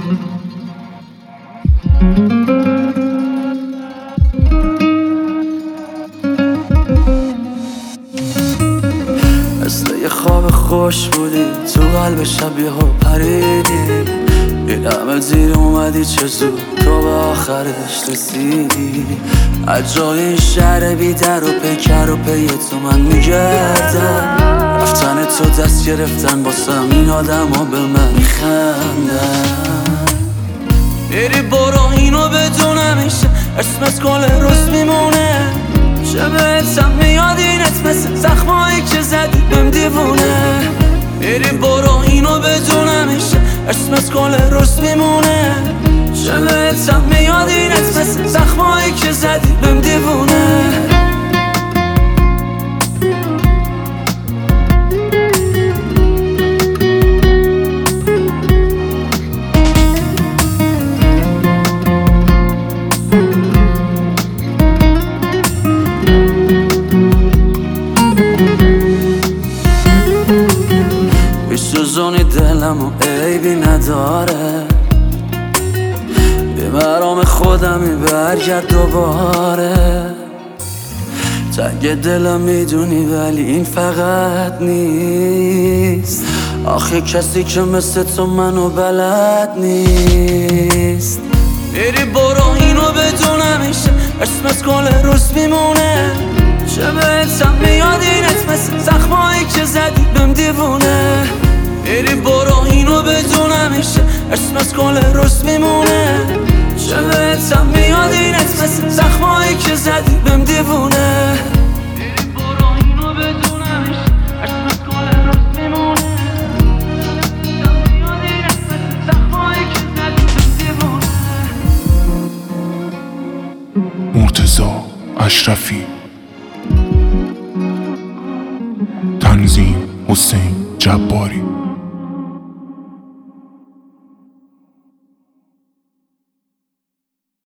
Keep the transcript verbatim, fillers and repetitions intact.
مثل یه خواب خوش بودی تو قلب شب یهو پریدی، این همه دیر اومدی چه زود تو به آخرش رسیدی. از جای این شهر بی در و پیکر و پی تو من میگردم، رفتن تو دست گرفتن باسم این آدم ها به من میخندن. میری برو اینو بدون همیشه اسمت کل روز میمونه، چه بهتم میاد اینت مثل زخمایی که زدی بهم دیوونه. میری برو اینو بدون همیشه اسمت کل روز میمونه، چه بهتم میاد اینت مثل زخمایی که زدی بهم دیوونه. بیسوزونی دلم و عیبی نداره، به مرام خودمی برگرد دوباره. تنگ دلم میدونی ولی این فقط نیست، آخه کسی که مثل تو منو بلد نیست. میری برو اینو بدون همیشه اسمت کل روز میمونه، چه بهتم میاد اینت مثل زخمایی که زدی بهم دیوونه. میری برو اینو بدون همیشه اسمت کل روز میمونه، چه بهتم میاد اینت مثل زخمایی که زدی بهم دیوونه. میری برو اینو بدون همیشه اسمت کل روز میمونه، چه بهتم میاد اینت مثل زخمایی که زدی بهم دیوونه. مرتضی اشرفی، تنظیم حسین جباری.